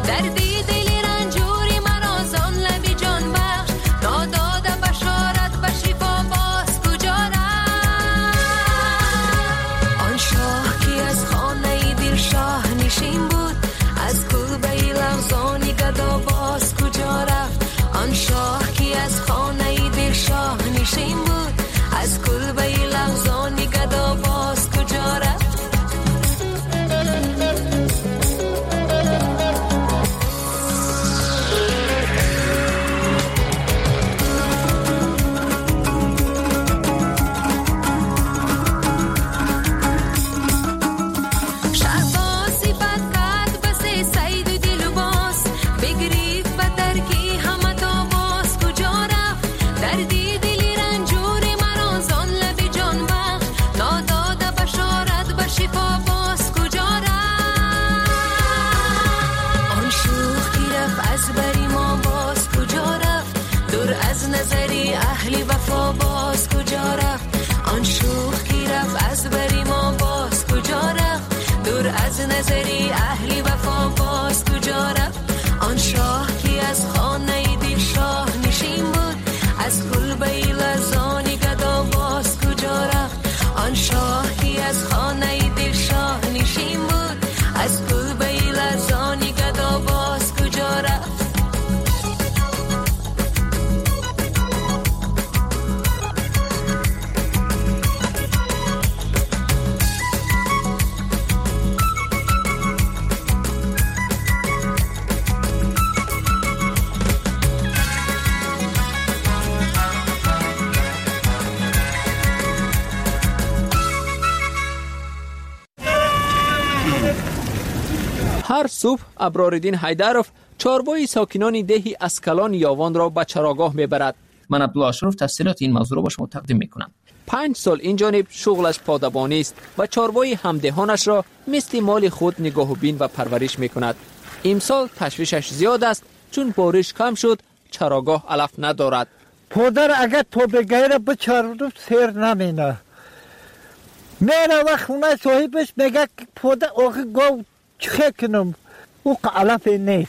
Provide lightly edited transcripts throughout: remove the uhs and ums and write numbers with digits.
دردی دلی رنجوری مرا زان لبی جان بخش ناداده بشارت به شفا باز کجا رفت آن شاه کی از خانه دل شاه نشین بود از کلبه لغزانی گدا باز کجا رفت آن شاه کی از خانه دل شاه نشین بود از کلبه لغزانی گدا باز کجا رفت نظری اهلی وفا باز کجا رفت آن شوخ کی رفت از بری ما باز کجا رفت دور از نظری اهلی وفا باز کجا رفت آن شاه کی از خانه دل شاه نشین بود از کلبه لرزانی گدا باز کجا رفت آن شاه کی از خانه دل شاه نشین بود از کلبه لرزانی گدا باز کجا رفت هر صبح ابراردین حیدرов چاروائی ساکنان دهی اسکلان یاوان را به چراگاه میبرد. من عبدالله اشرف تفصیلات این موضوع را با شما تقدیم میکنم. 5 سال این جانب شغلش پادبانی است و چاروائی همدهانش را مثل مال خود نگاه و بین و پرورش میکند. امسال تشویشش زیاد است چون بارش کم شد چراگاه علف ندارد. پدر اگر تو بگیره بچارد سیر نمینه میره و خونه صاحبش میگه پدر آخه گو چه کنم او علف نیست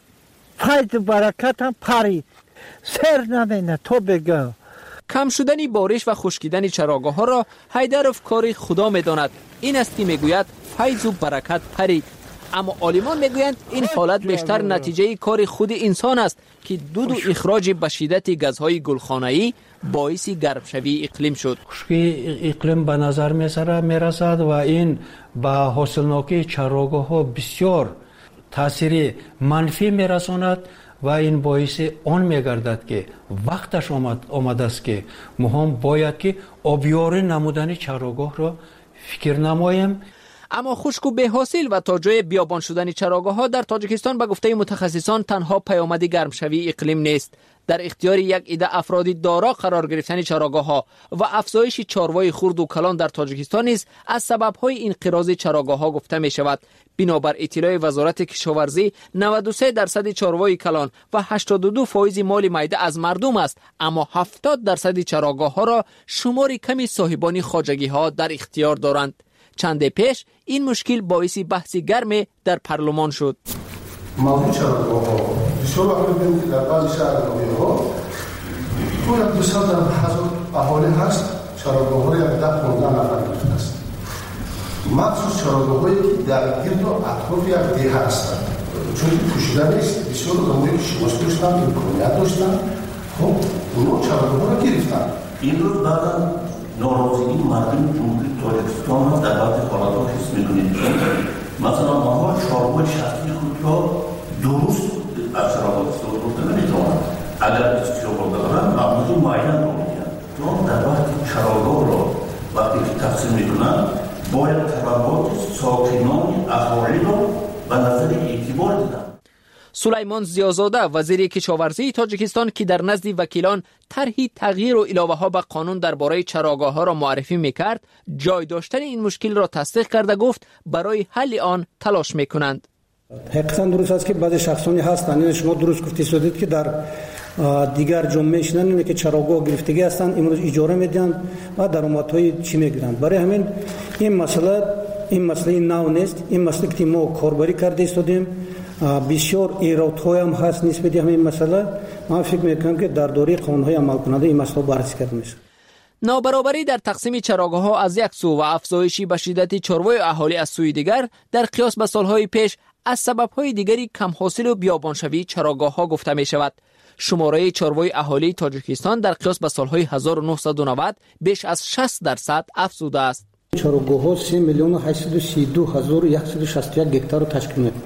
فیض برکت هم پرید سر نمینه تو بگه. کم شدن بارش و خشکیدن چراگاه ها را حیدرов کار خدا میداند. این است که میگوید فیض و برکت پرید. اما عالمان میگویند این حالت بیشتر نتیجه کار خود انسان است که دود و اخراج به شدت گازهای گلخانه‌ای باعث گرمشوی اقلیم شد. خشکی اقلیم به نظر میرسد و این به حاصلناکی چراگاه ها بسیار تاثیر منفی میرساند و این باعث آن میگردد که وقتش آمده است که ما هم باید که آبیاری نمودن چراگاه را فکر نماییم. اما خشک و بی‌حاصل و تا جای بیابان شدن چراگاه ها در تاجیکستان به گفته متخصصان تنها پیامد گرمشوی اقلیم نیست. در اختیار یک عده افراد دارا قرار گرفتن چراگاه ها و افزایش چاروای خرد و کلان در تاجیکستان نیز از سبب های انقراض چراگاه ها گفته می شود. بنابر اطلاع وزارت کشاورزی 93% چاروای کلان و 82% مال میده از مردم است، اما 70% چراگاه ها را شمار کمی صاحبان خواجگی ها در اختیار دارند. چند پیش این مشکل باعث بحث گرم در پارلمان شد. موضوع چراگاه‌ها بسیار وقت می‌بینیم که در بعضی شهرها تو 200,000 اهالی هست، چراگاه‌ها 10-15 نفر گرفته است. مخصوص چراگاه‌هایی که در گرد و اطراف یک دیه هستند، چون پوشیده نیست. بسیار آدمایی که شناخته داشتن، امکانیت داشتن، خب اونا چراگاه‌ها را گرفتن. این روز بعدا ناراضگی مردم جمهوری تاجیکستان را در بعضی حالت‌ها حس می‌کنید. مثلا ما چاروائی شخصی خود را درست از چراگاه استفاده کنند نمی‌توانند. اگر استفاده دارند مبلغی معین را می‌گیرند. چون در وقتی چراگاه را وقتی تقسیم می‌کنند باید طلبات ساکنان اهالی را به نظر اعتبار دیدن. سلیمان زیازاده وزیر کشاورزی تاجیکستان که در نزد وکیلان طرحی تغییر و علاوه ها به قانون درباره چراگاه ها را معرفی میکرد، جای داشتن این مشکل را تصدیق کرده گفت برای حل آن تلاش میکنند. حقیقتا درست است که بعضی شخصانی هستند، شما درست گفتی شدید که در دیگر جمعه شنن که چراگاه گرفتگی هستند، امروز اجاره میدن و درآمدهای چی میگیرند. برای همین این مسئله نو نیست. این مسئله که ما کاربری کرده استودیم بسیار ایرادهای هم هست نسبت همین مسئله. من فکر میکنم که در دوره قانون‌های عمل کننده این مسئله بررسی کرده میشه. نابرابری در تقسیم چراگاه‌ها از یک سو و افزایشی به شدت چاروای اهالی از سوی دیگر در قیاس به سالهای پیش از سبب‌های دیگری کم حاصل و بیابانشوی چراگاه‌ها گفته می شود. شماره چاروائی اهالی تاجیکستان در قیاس به سالهای 1990 بیش از 60% افزوده است. چراگاه‌ها 3,832,161 هکتار را تشکیل می‌کنند.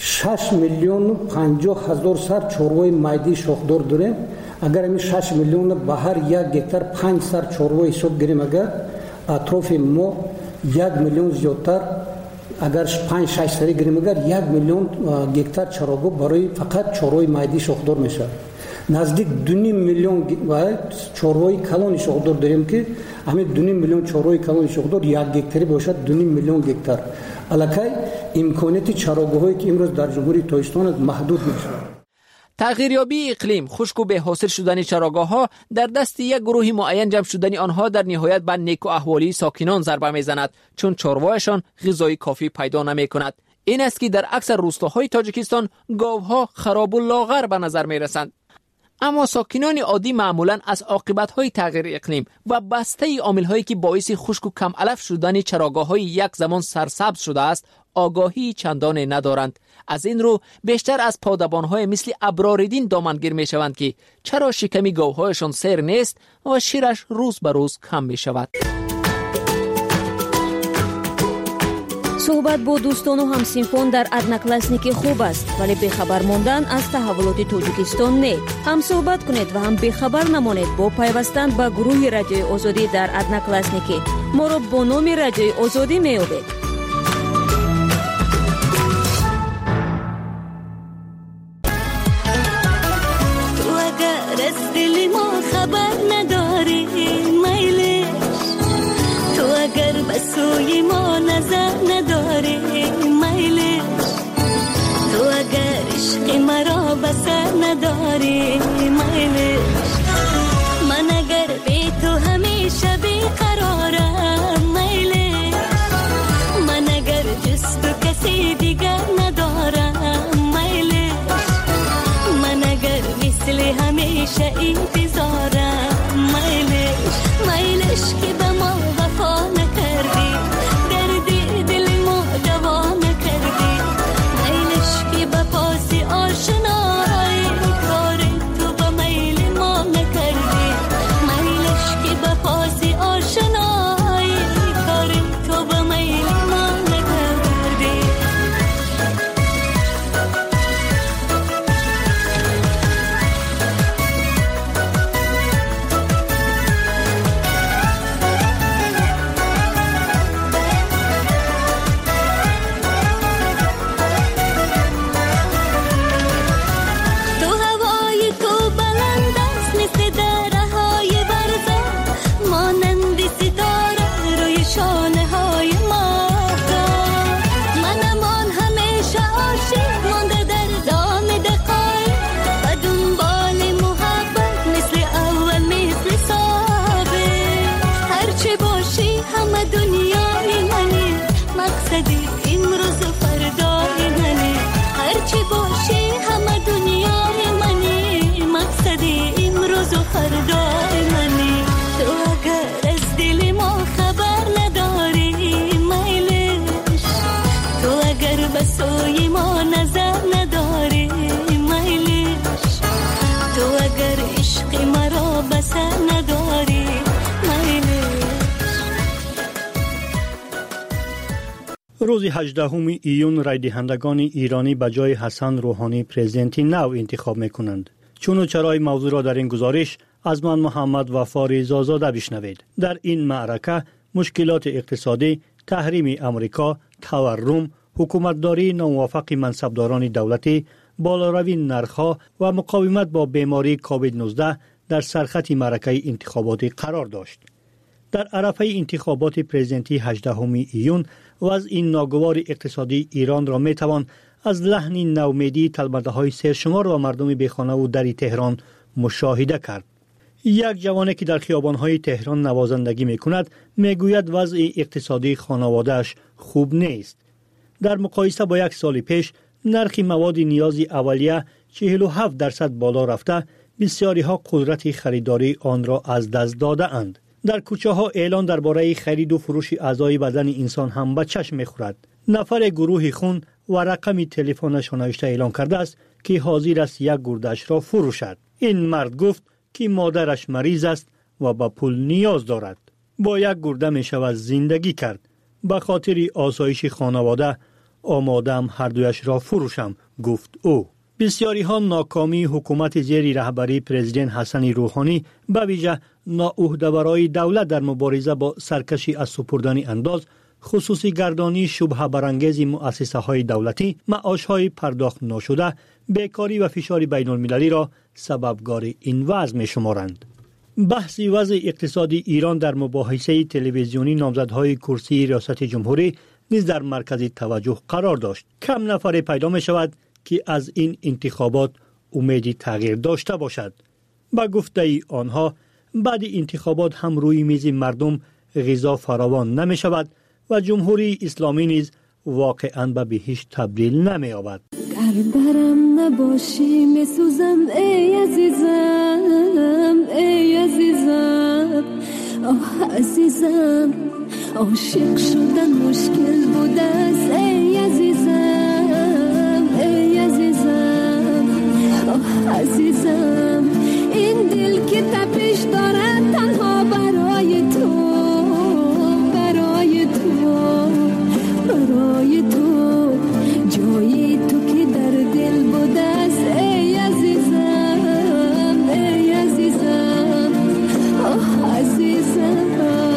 6,50,000 سر چاروائی مایدی شاخدار داریم. اگر همین 6 میلیون به هر یک هکتار 5 سر چاروائی حساب گیریم، اگر اطراف ما 1 میلیون زیادتر، اگر 5-6 سری گیریم، اگر 1 میلیون هکتار چراگاه برای فقط چاروائی مایدی شاخدار میشه. نزدیک 2.5 میلیون چاروائی کلان شاخدار داریم که همین 2.5 میلیون چاروائی کلان شاخدار 1 هکتاری باشد 2.5 میلیون هکتار. الکی امکانات چراگاهایی که امروز در جمهوری تاجیکستان محدود میشه. تغییریابی اقلیم، خشک و بی‌حاصل شدن چراگاه‌ها در دست یک گروه معین جمع شدن آنها در نهایت به نیک و احوالی ساکنان ضربه می‌زند، چون چاروایشان غذای کافی پیدا نمی‌کند. این است که در اکثر روستاهای تاجیکستان گاوها خراب و لاغر به نظر می‌رسند. اما ساکنان عادی معمولاً از عاقبت‌های تغییر اقلیم و بسته عامل‌هایی که باعث خشک و کم علف شدن چراگاه‌های یک زمان سرسبز شده است آگاهی چندانی ندارند. از این رو بیشتر از پادبان‌های مثل ابراردین دامنگیر می‌شوند که چرا شکمی گاوهایشان سیر نیست و شیرش روز به روز کم می‌شود. صحبت با دوستان و همسینفان در ادناکلاسنیکی خوب است، ولی بیخبر ماندن از تحولات تاجیکستان نه. هم صحبت کنید و هم بیخبر نمانید با پیوستن به گروه رادیوی آزادی در ادناکلاسنیکی. ما را با نام رادیوی آزادی می‌یابید. سوی ما نظر نداری میلی، تو اگر عشق مرا بسر نداری میلی، من اگر بی تو همیشه بیقرارم میلی، من اگر جز تو کسی دیگر ندارم میلی، من اگر مثل همیشه انتظارم میلی، میلش که به ما وفا نکردی، دردی دل ما دوا نکردی، میلش که به پاس آشنایی کار تو به میل ما نکردی، میلش که به پاس آشنایی کار تو به میل ما نکردی. سوی ما نظر نداری میلیش، تو اگر عشق مرا بسر نداری میلیش. روز 18 ایون رای دهندگان ایرانی به جای حسن روحانی پرزیدنت نو انتخاب میکنند. چون و چرای موضوع را در این گزارش از من محمد وفا رضازاده بشنوید. در این معرکه مشکلات اقتصادی، تحریم امریکا، تورم، حکومتداری ناموافق منصبداران دولتی، بالاروی نرخ‌ها و مقاومت با بیماری کووید 19 در سرخط معرکه انتخاباتی قرار داشت. در عرفه انتخابات پرزیدنتی 18 ایون و از این ناگوار اقتصادی ایران را میتوان از لحن نومیدی طلبنده‌های سرشمار و مردم بیخانه و دری تهران مشاهده کرد. یک جوانی که در خیابان‌های تهران نوازندگی می‌کند میگوید وضع اقتصادی خانواده‌اش خوب نیست. در مقایسه با یک سال پیش نرخ مواد نیاز اولیه 47% بالا رفته، بسیاری ها قدرت خریداری آن را از دست داده اند. در کوچه ها اعلان درباره خرید و فروش اعضای بدن انسان هم به چشم می‌خورد. نفر گروه خون و رقم تلفنش نوشته اعلان کرده است که حاضر است یک گرده‌اش را فروشد. این مرد گفت که مادرش مریض است و به پول نیاز دارد. با یک گرده می شود زندگی کرد. به خاطر آسایش خانواده آمادم هر دویش را فروشم، گفت او. بسیاری ها ناکامی حکومت زیر رهبری پرزیدنت حسن روحانی به ویژه ناعهده‌ورای دولت در مبارزه با سرکشی از سپردن انداز، خصوصی گردانی شبهه برانگیز مؤسسه های دولتی، معاش های پرداخت نشده، بیکاری و فشار بین المللی را سببگار این وضع می شمارند. بحث وضع اقتصادی ایران در مباحثه تلویزیونی نامزدهای کرسی ریاست جمهوری نیز در مرکز توجه قرار داشت. کم نفر پیدا می شود که از این انتخابات امیدی تغییر داشته باشد. با گفته آنها بعد انتخابات هم روی میز مردم غذا فراوان نمی شود و جمهوری اسلامی نیز واقعاً به بهشت تبدیل نمی یابد. برم نباشی می سوزم ای عزیزم، ای عزیزم، آه عزیزم، عاشق شدن مشکل بود است ای عزیزم، ای عزیزم، آه عزیزم، این دل که تپش دارد تنها برای تو، برای تو، برای تو، جایی تو که در دل بود است ای عزیزم، ای عزیزم، آه عزیزم.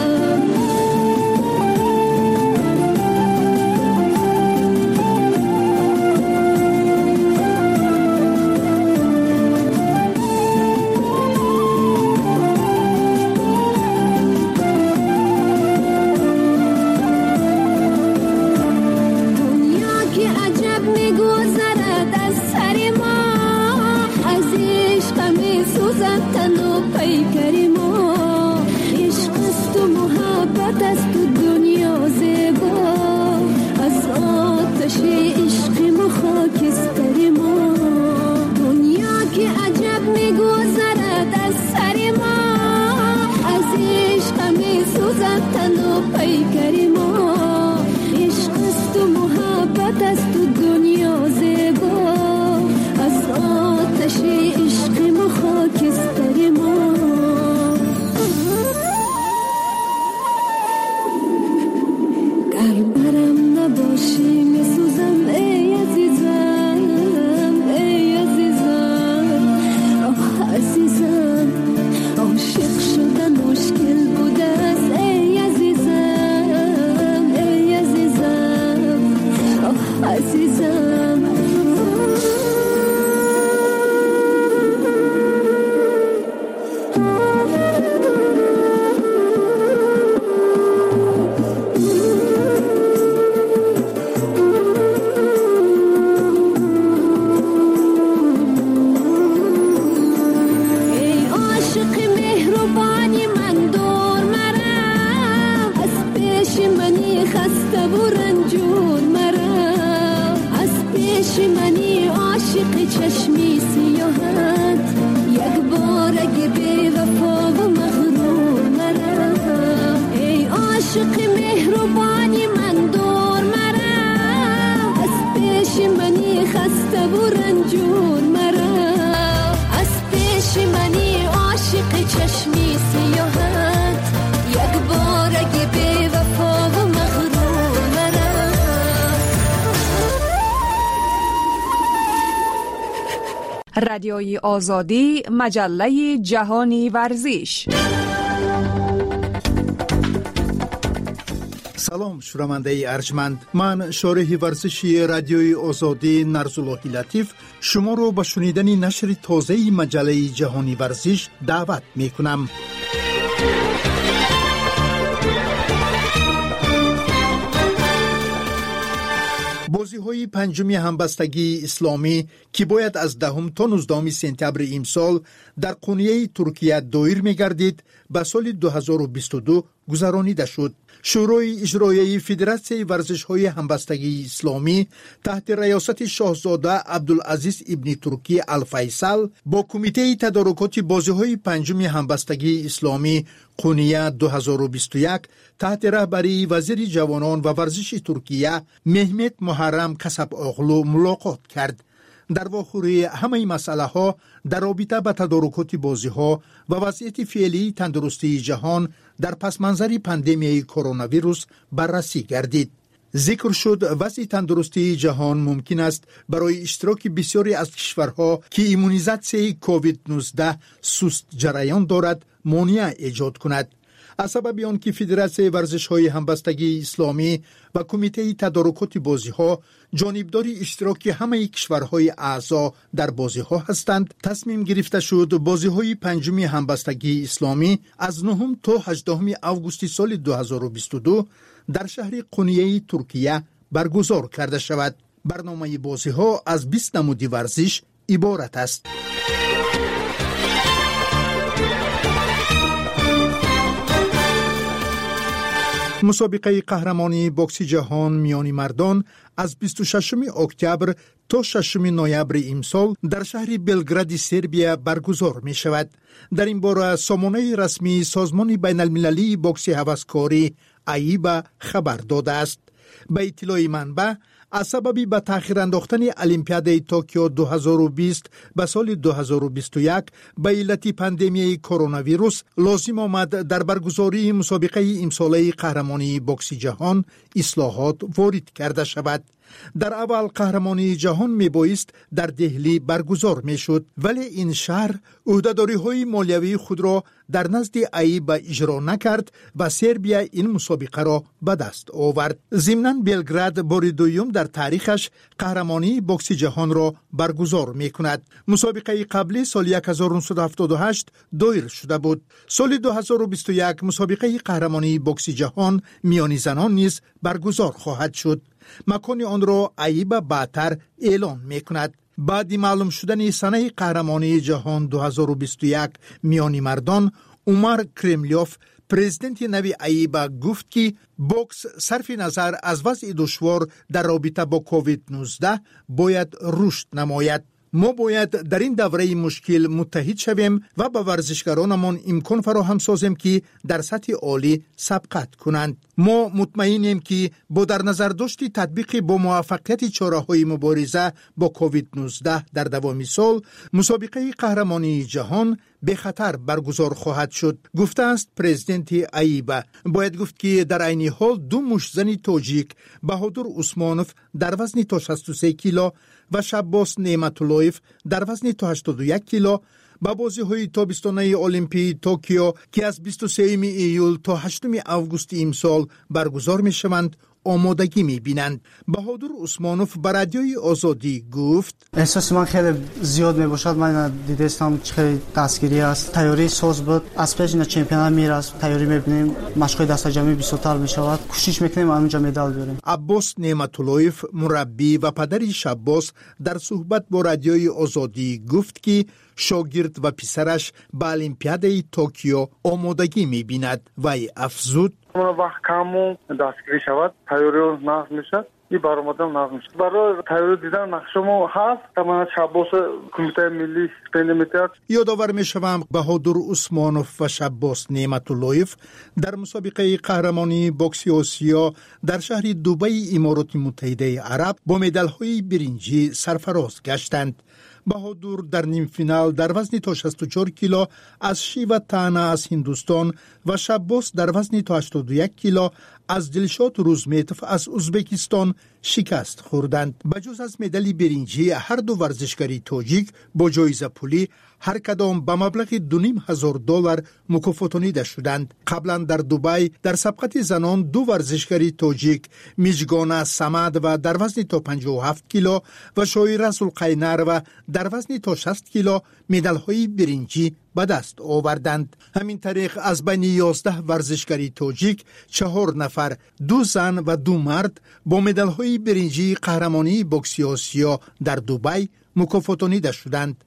رادیوی آزادی، مجله جهانی ورزش. سلام شنونده ارجمند، من شارح ورزشی رادیوی آزادی نرزالله لطیف شما رو به شنیدن نشر تازه مجله جهانی ورزش دعوت می کنم. بازی‌های پنجمی همبستگی اسلامی که باید از 10 تا 19 سپتامبر امسال در قونیه ترکیه دایر می‌گردید به سال 2022 گذرانیده شد. شورای اجرایی فدراسیون ورزش‌های همبستگی اسلامی تحت ریاست شاهزاده عبدالعزیز ابن ترکی الفیصل با کمیته تدارکات بازی‌های پنجم همبستگی اسلامی قونیه 2021 تحت رهبری وزیر جوانان و ورزش ترکیه مهمت محرم کسب اغلو ملاقات کرد. در واخوری همه مسئله ها در رابطه با تدارکات بازی ها و وضعیت فعلی تندرستی جهان در پس منظر پاندمی کرونا ویروس بررسی گردید. ذکر شد وضع تندرستی جهان ممکن است برای اشتراک بسیاری از کشورها که ایمونیزاسیون کووید 19 سست جریان دارد مانع ایجاد کند. از سبب آن که فدراسیون ورزش‌های همبستگی اسلامی و کمیته تدارکات بازی‌ها جانبداری اشتراک همه کشورهای اعضا در بازی‌ها هستند، تصمیم گرفته شد بازی‌های پنجم همبستگی اسلامی از 9 تا 18 آگوست سال 2022 در شهر قونیه ترکیه برگزار کرده شود. برنامه بازی‌ها از 20 نمود ورزش عبارت است. مسابقه قهرمانی بوکس جهان میان مردان از 26 اکتبر تا 6 نوامبر امسال در شهر بلگراد سربیا برگزار می شود. در این باره سامانه رسمی سازمان بین المللی بوکس هوسکاری ایبا خبر داده است. به اطلاع منبع از سبب به تأخیر انداختن المپیاد توکیو 2020 به سال 2021 به علت پاندمی کرونا ویروس لازم آمد در برگزاری مسابقه امساله قهرمانی بوکس جهان اصلاحات وارد کرده شود. در اول قهرمانی جهان می بایست در دهلی برگزار می شد، ولی این شهر عهده‌داری های مالیوی خود را در نزد ایبا اجرا نکرد و سربیا این مسابقه را به دست آورد. ضمناً بلگراد بار دوم در تاریخش قهرمانی بوکس جهان را برگزار می کند. مسابقه قبلی سال 1978 دایر شده بود. سال 2021 مسابقه قهرمانی بوکس جهان میان زنان نیز برگزار خواهد شد. مکان آن را ایبا بعدتر اعلان می کند. بعد معلوم شدن سنه قهرمانی جهان 2021 میان مردان، عمر کرملیوف پرزیدنت نوی ایبا گفت که بوکس صرف نظر از وضع دشوار در رابطه با کووید 19 باید رشد نماید. ما باید در این دوره مشکل متحد شویم و به ورزشکارانمان امکان فراهم سازیم که در سطح عالی سبقت کنند. ما مطمئنیم که با در نظر داشت تطبیق با موفقیت چاره‌های مبارزه با کووید 19 در دوام سال، مسابقه قهرمانی جهان به خطر برگزار خواهد شد، گفته است پرزیدنت ایبا. باید گفت که در عین حال دو مشتزن تاجیک بهادر عثمانوف در وزن تا 63 کیلو و شباس نعمت‌اللهیف در وزن تا 81 کیلو با بازی‌های تابستانه المپی توکیو که از 23 ایول تا 8 آگوست امسال برگزار می‌شوند آمادگی می‌بینند. بهادر عثمانوف به رادیوی آزادی گفت: احساس من خیلی زیاد می‌باشد. من دیدم خیلی دستگیری است. تیاری ساز بود. از پیش چمپیونات میراست. تیاری می‌بینیم. مشق‌های دست جمعی بیشتر می‌شود. کوشش می‌کنیم اونجا مدال بیاریم. عباس نعمت‌اللهیف مربی و پدر شباس در صحبت با رادیوی آزادی گفت که شاگرد و پسرش به المپیاد توکیو آمادگی می‌بیند و افزود: وقت کامو دستگیری شود، تیاری نقض میشد، این برآمدم نقض میشد. برای تیاری دیدن نقشمو هست، تمام شباس کمیته ملی پندمیتر. یادآور میشوم بهادر عثمانوف و شباس نعمت‌اللهیف در مسابقه قهرمانی بوکس آسیا در شهر دبی امارات متحده عرب با مدال‌های برنجی سرفراز گشتند. بهادر در نیم فینال در وزن تا 64 کیلو از شیوا تانا از هندوستان و شباس در وزن تا 81 کیلو از دلشاد روزمیتوف از ازبکستان شکست خوردند. بجز از مدال برنجی، هر دو ورزشکاری تاجیک با جایزه پولی هر کدام به مبلغ $2,500 مکافاتانیده شدند. قبلا در دبی در سبقت زنان دو ورزشکاری تاجیک میجگانا سمد و در وزن تا 57 کیلو و شایره سلقینر و در وزن تا 60 کیلو مدال‌های برنجی به دست آوردند. همین طریق از بین 11 ورزشکاری تاجیک 4 نفر، 2 زن و 2 مرد با مدال‌های برنجی قهرمانی بوکس آسیا در دبی مکافاتانیده شدند.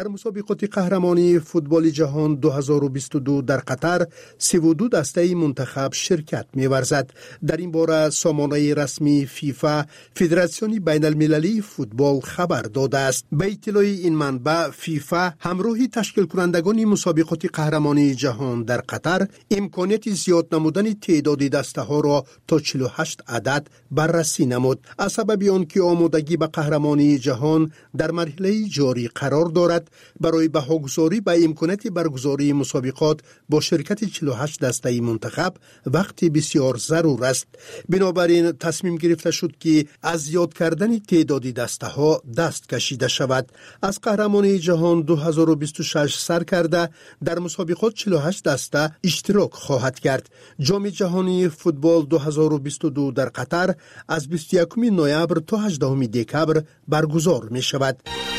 در مسابقات قهرمانی فوتبال جهان 2022 در قطر 32 دسته منتخب شرکت می‌ورزد. در این باره سامانه رسمی فیفا فدراسیون بین المللی فوتبال خبر داده است. به اطلاع این منبع فیفا همراه تشکیل کنندگان مسابقات قهرمانی جهان در قطر امکانیت زیاد نمودن تعداد دسته ها را تا 48 عدد بررسی نمود. از سبب آنکه آمادگی به قهرمانی جهان در مرحله جاری قرار دارد، برای بهاگذاری به امکانیت برگزاری مسابقات با شرکت 48 دسته منتخب وقتی بسیار ضرور است. بنابراین تصمیم گرفته شد که از زیاد کردن تعداد دسته ها دست کشیده شود. از قهرمانی جهان 2026 سر کرده در مسابقات 48 دسته اشتراک خواهد کرد. جام جهانی فوتبال 2022 در قطر از 21 نوامبر تا 18 دکبر برگزار می شود.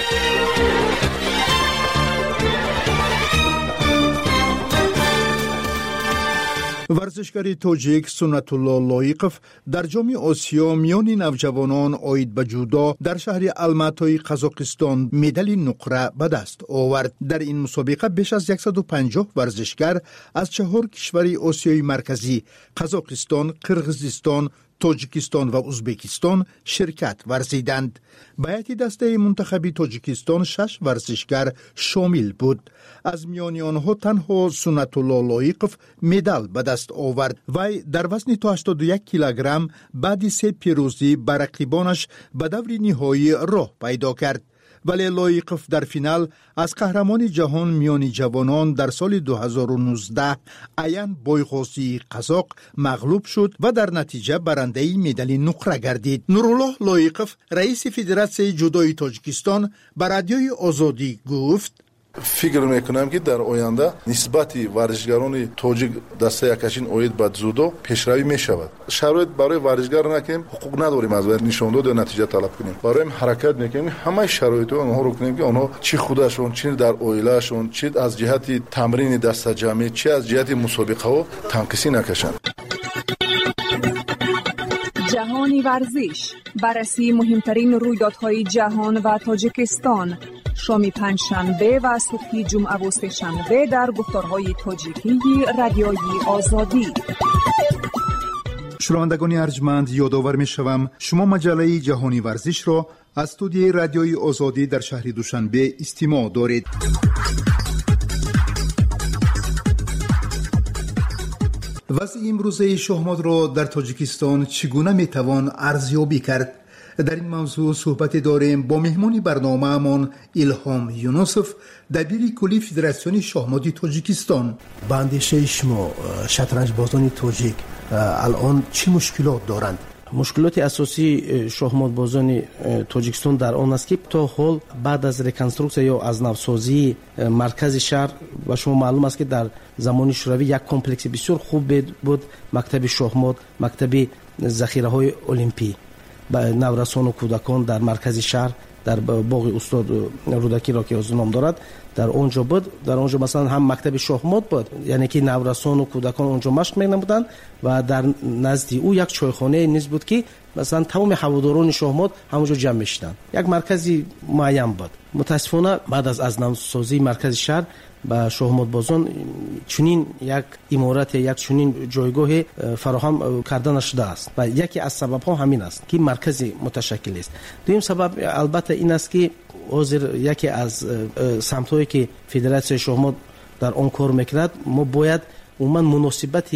ورزشکار تاجیک سنت الله لایقف در جام آسیا میان نوجوانان عاید به جودو در شهر الماتای قزاقستان مدال نقره به دست آورد. در این مسابقه بیش از 150 ورزشکار از 4 کشور آسیای مرکزی قزاقستان، قرغیزستان، تاجیکستان و ازبکستان شرکت ورزیدند. به هیئت دسته منتخبی تاجیکستان 6 ورزشکار شامل بود. از میان آنها تنها سنت الله لایقف مدال به دست آورد. وی در وزن تا 81 کیلوگرم بعد 3 پیروزی بر رقیبانش به دور نهایی راه پیدا کرد. ولی لایقف در فینال از قهرمان جهان میان جوانان در سال 2019 عین بایغازی قزاق مغلوب شد و در نتیجه برنده مدال نقره گردید. نورالله لایقف رئیس فدراسیون جودوی تاجیکستان به رادیوی آزادی گفت: فکر میکنم که در آینده نسبت ورزشکاران تاجیک دسته یکشین اوید به جودو پیشروی میشود. شرایط برای ورزشکار نکنیم، حقوق نداریم از نشان داد نتیجه طلب کنیم. برای حرکت میکنیم، همه شرایط اونها رو کنیم که اونها چی خودشون، چی در عائلهشون، چی از جهت تمرین دسته جمعی، چی از جهت مسابقه ها تنقیسی نکشند. جهانی ورزش، بررسی مهمترین رویدادهای جهان و تاجیکستان، شام پنجشنبه و صبح جمعه و سه‌شنبه در گفتارهای تاجیکی رادیوی آزادی. شنوندگان ارجمند، یادآور می‌شوم شما مجله جهانی ورزش را از استودیوی رادیوی آزادی در شهر دوشنبه استماع دارید. وضع امروزه شهمات را در تاجیکستان چگونه میتوان ارزیابی کرد؟ در این موضوع صحبت داریم با مهمان برنامه‌مان الهام یونوسف، دبیر کلی فدراسیون شاهمات تاجیکستان. به اندیشه شما شطرنج بازان تاجیک الان چه مشکلات دارند؟ مشکلات اساسی شاهمات بازان تاجیکستان در آن است که تا حال بعد از ریکنستروکسیا یا از نوسازی مرکز شهر و شما معلوم است که در زمان شوروی یک کمپلکس بسیار خوب بود، مکتب شاهمات، مکتب ذخیره های المپی با نورسان و کودکان در مرکز شهر در باغ استاد رودکی را که از نام دارد در اونجا بود. در اونجا مثلا هم مکتب شاهمات بود، یعنی که نورسان و کودکان اونجا مشق می‌نمودند و در نزدی او یک چایخانه نیز بود که مثلا تمام هواداران شاهمات همونجا جمع می‌شدند. یک مرکزی معین بود. متاسفانه بعد از نوسازی مرکز شهر با شاهمات بازان چنین یک امارت، یک چنین جایگاه فراهم کرده نشده است و یکی از سبب‌ها همین است که مرکزی متشکل است. دوم سبب البته این است که حاضر یکی از سمت‌هایی که فدراسیون شاهمات در آن کار می‌کند، ما باید عموما مناسبت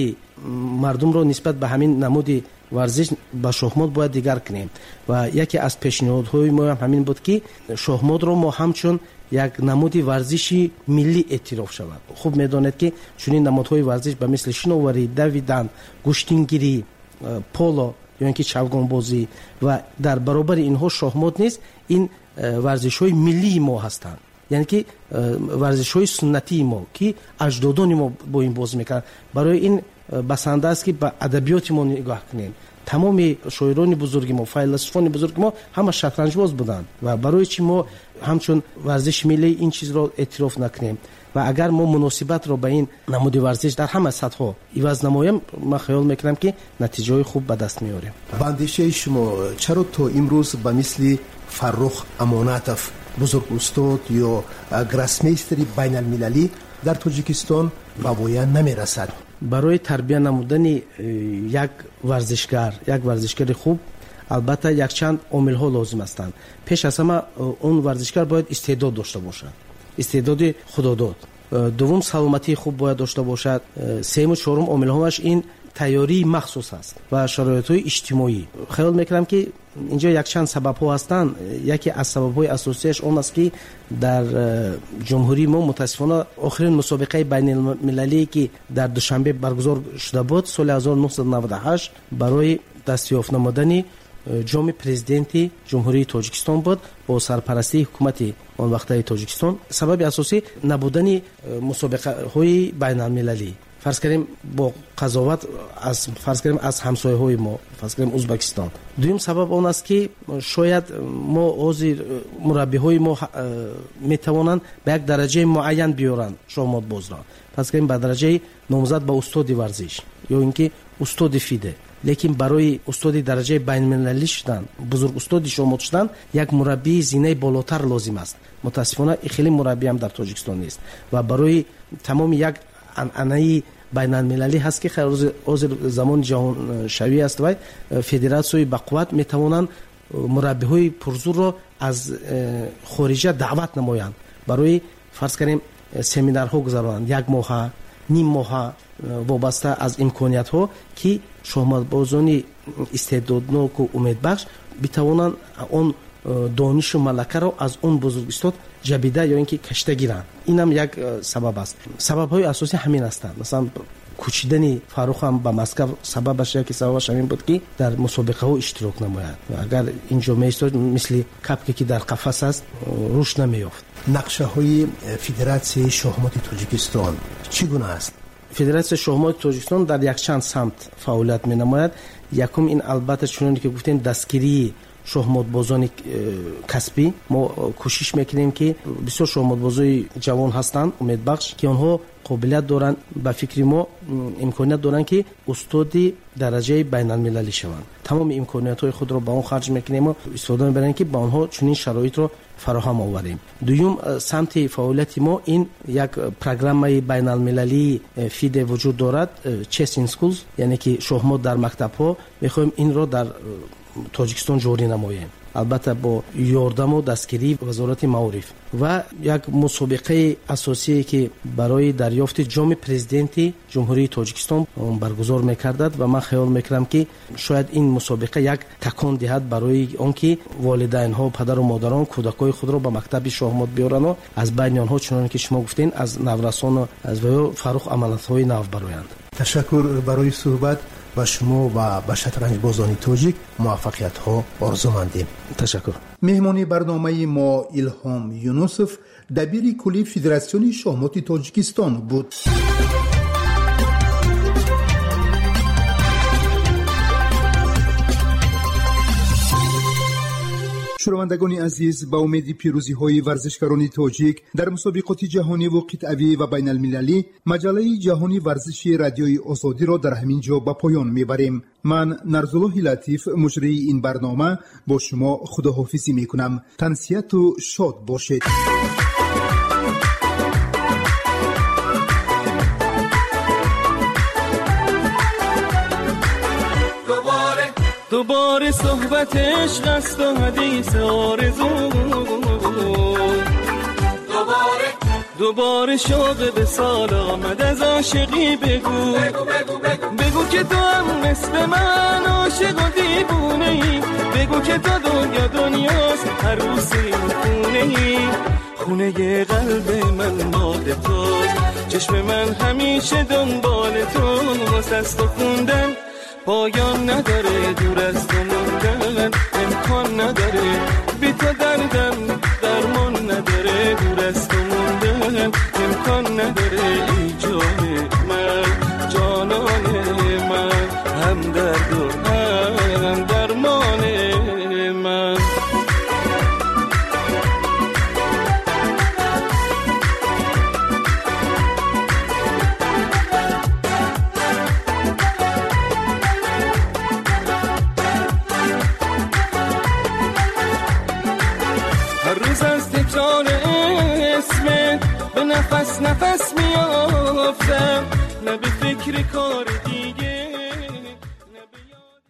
مردم را نسبت به همین نمود ورزش با شاهمات باید دیگر کنیم و یکی از پیشنهادهای ما هم همین بود که شاهمات را ما همچون یک نمود ورزشی ملی اعتراف شود. خوب میدانید که چنین نمادهای ورزش به مثل شناوری، دویدن، گشتینگیری، پولو یا اینکه چوگان بازی و در برابر اینها شاهمات نیست، این ورزش‌های ملی ما هستند. یعنی که ورزش‌های سنتی ما که اجدادان ما با این بازی می‌کردند. برای این بسنده است که به ادبیات ما نگاه کنیم. تمام شاعران بزرگ ما، فیلسوفان بزرگ ما همه شطرنج باز بودند و برای چی ما همچون ورزش ملی این چیز را اعتراف نکنیم و اگر ما مناسبت را به این نمود ورزش در همه سطح‌ها عوض نماییم، ما خیال میکنم که نتیجه خوب به دست میاریم. به اندیشه شما چرا تا امروز به مثل فرخ امانتوف بزرگ استاد یا گراسمیستر بین المللی در تاجیکستان به پایان نمی رسد. برای تربیت نمودن یک ورزشگر خوب البته یک چند عامل ها لازم هستند. پیش از همه اون ورزشگر باید استعداد داشته باشد، استعداد خداداد. دوم سلامتی خوب باید داشته باشد. سوم و چهارم عامل هاش این تیاری مخصوص است و شرایط های اجتماعی. خیال میکنم که اینجا یک چند سبب ها هستند. یکی از سبب های اساسیش اون است که در جمهوری ما متاسفانه آخرین مسابقه بین المللی که در دوشنبه برگزار شده بود سال 1998 برای دستیافت نمودن جام پرزیدنتی جمهوری تاجیکستان بود با سرپرستی حکومت آن وقته تاجیکستان. سبب اساسی نبودن مسابقه های بین المللی، فرض کنیم با قضاوت از همسایه های ما، فرض کنیم ازبکستان. دوم سبب اون است که شاید ما حاضر مربی های ما میتوانند به یک درجه معین بیارند شهمات باز را، فرض کنیم به درجه نامزد به استاد ورزش یا اینکه استاد فیده. لیکن برای استاد درجه بین المللی شدن، بزرگ استاد شهمات شدن، یک مربی زینه بالاتر لازم است. متاسفانه خیلی مربی هم در تاجیکستان نیست و برای تمام یک انعنه بین المللی هست که خیلی زمان جهان شوی است و فدراسیون با قوت میتوانند مربی های پرزور را از خارجه دعوت نمایند برای فرض کنیم سمینارها گذارند، یک ماه نیم ماه وابسته از امکانیت ها که شهمات بازان استعدادناک و امیدبخش بتوانند اون دانش و ملکه را از اون بزرگ استاد جبیده یا اینکه کشته گیرند. این هم یک سبب است. سبب های اساسی همین هستند. مثلا کوچیدن فاروق هم به مسکو سببش یکی سببش همین بود که در مسابقه ها اشتراک نماید. اگر اینجا میستاد مثل کپکی که در قفس است روش نمیافت. نقشه های فدراسیون شهمات تاجیکستان چگونه است؟ فدراسیون شهمات تاجیکستان در یک چند سمت فعالیت می نماید. یکم این البته چونانی که گفتیم دستگیری شهمات بازان کسبی. ما کوشش میکنیم که بسیار شهمات بازای جوان هستند امیدبخش که آنها قابلیت دارند، به فکر ما امکانیت دارند که استاد درجه بین المللی شوند. تمام امکانیت های خود را با آن خرج میکنیم و استفاده میبریم که با آنها چنین شرایط را فراهم آوریم. دوم سمت فعالیت ما این یک پروگرام بین المللی فید وجود دارد، چس این سکولز، یعنی که شهمات در مکتب ها میخوایم این را در تاجیکستان جاری نماییم، البته با یاردم و دستگیری وزارت معارف. و یک مسابقه اساسی که برای دریافت جام پرزیدنتی جمهوری تاجیکستان برگزار میکردد و من خیال میکنم که شاید این مسابقه یک تکان دهد برای آنکه والدین ها، پدر و مادران کودکای خود را به مکتب شهمات بیارن و از بین آنها چنانکه که شما گفتین از نورسان و از فروغ عملیات های نو برآیند. تشکر برای صحبت و شما و به شطرنج بازان تاجیک موفقیت ها آرزومندیم. تشکر. مهمانی برنامه ما ایلهام یونوسف دبیر کلی فدراسیون شهمات تاجیکستان بود. شنوندگان عزیز، با امید پیروزی های ورزشکاران تاجیک در مسابقات جهانی و قطعی و بین المللی، مجله جهانی ورزشی رادیوی آزادی را در همین جا به پایان میبریم. من نرزالله لطیف مجری این برنامه با شما خداحافظی میکنم. تنسیت و شاد باشید. دوباره صحبت عشق است و حدیث آرزو، دوباره شوق به سال آمد از عاشقی. بگو بگو که تو هم مثل من عاشق و دیوونه ای. بگو که تو دنیاست عروس این خونه ای. خونه قلب من مال توست، چشم من همیشه دنبال تو. واسه خوندن پایان نداره، دور از تو موندن امکان نداره. بی تو دردم درمان نداره، دور از تو موندن امکان نداره. ای جان من، جانان من، هم درد و